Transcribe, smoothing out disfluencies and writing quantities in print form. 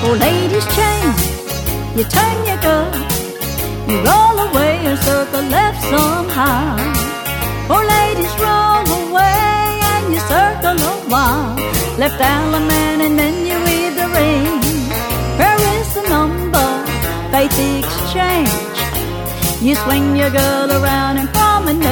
Oh, ladies change, you turn your girl, you roll away or circle left somehow. Oh, ladies roll away and you circle a while, left element and then you read the ring. Where is the number? Faith exchange. You swing your girl around and